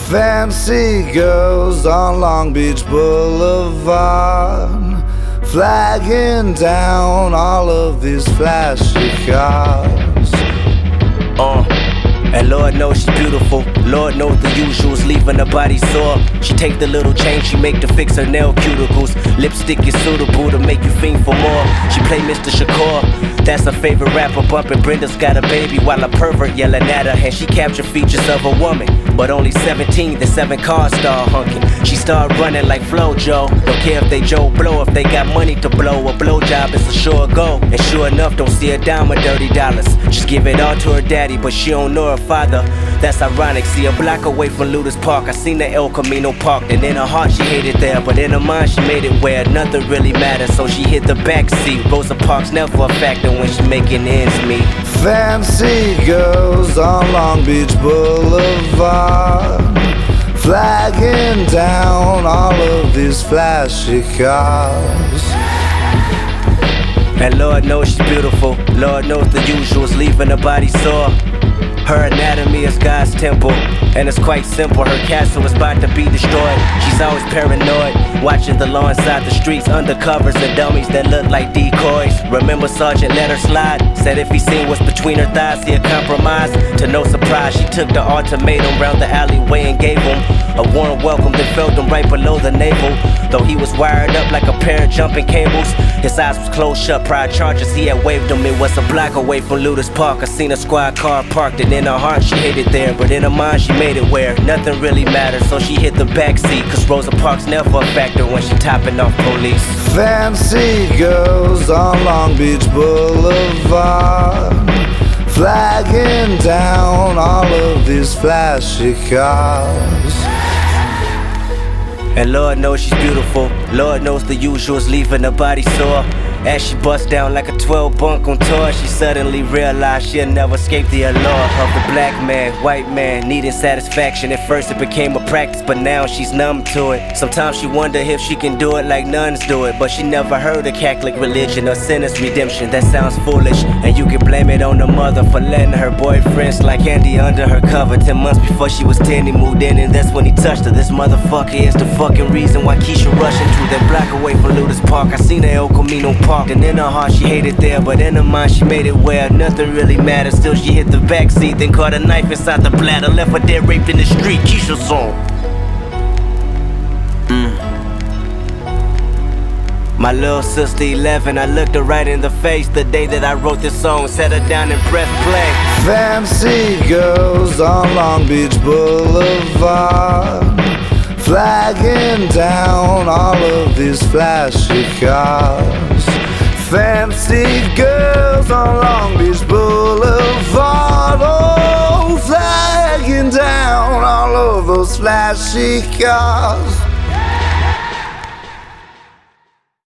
Fancy girls on Long Beach Boulevard, flagging down all of these flashy cars. And Lord knows she's beautiful. Lord knows the usuals, leaving her body sore. She take the little change she make to fix her nail cuticles. Lipstick is suitable to make you fiend for more. She play Mr. Shakur, that's her favorite rapper. Bumping Brenda's got a baby while a pervert yelling at her. And she captured features of a woman, but only 17, the 7 cars start honking. She start running like Flojo. Don't care if they Joe Blow, if they got money to blow. A blowjob is a sure go. And sure enough, don't see a dime of dirty dollars. Just give it all to her daddy, but she don't know her father. That's ironic, see a block away from Ludus Park I seen the El Camino parked, and in her heart she hated there, but in her mind she made it where nothing really matters. So she hit the back seat. Rosa Parks never a factor when she making ends meet. Fancy girls on Long Beach Boulevard, flagging down all of these flashy cars. And Lord knows she's beautiful. Lord knows the usuals, leaving her body sore. Her anatomy is God's temple, and it's quite simple. Her castle is about to be destroyed. She's always paranoid, watching the law inside the streets, undercovers and dummies that look like decoys. Remember Sergeant let her slide, said if he seen what's between her thighs, he'd compromise. To no surprise, she took the ultimatum round the alleyway and gave him a warm welcome that felt him right below the navel. Though he was wired up like a pair of jumping cables, his eyes was closed shut, prior charges he had waved him. It was a block away from Ludus Park. I seen a squad car parked, and in her heart she hated there, but in her mind she made it where nothing really mattered. So she hit the back seat, cause Rosa Parks never a factor when she topping off police. Fancy girls on Long Beach Boulevard, flagging down all of these flashy cars. And Lord knows she's beautiful. Lord knows the usuals, leaving her body sore. As she busts down like a 12 bunk on tour, she suddenly realized she'll never escape the allure of the black man, white man, needing satisfaction. At first it became a practice, but now she's numb to it. Sometimes she wonder if she can do it like nuns do it, but she never heard of Catholic religion or sinner's redemption. That sounds foolish, and you can blame it on the mother for letting her boyfriend slide candy under her cover. 10 months before she was 10, he moved in, and that's when he touched her. This motherfucker is the fucking reason why Keisha rushing through that block away from Ludus Park. I seen the El Camino parked, and in her heart she hated there, but in her mind she made it where nothing really mattered. Still she hit the back seat, then caught a knife inside the bladder, left her dead raped in the street. Keisha song. My little sister 11, I looked her right in the face the day that I wrote this song, sat her down and pressed play. Fancy girls on Long Beach Boulevard, flagging down all of these flashy cars. Fancy girls on Long Beach Boulevard, oh, flagging down all of those flashy cars.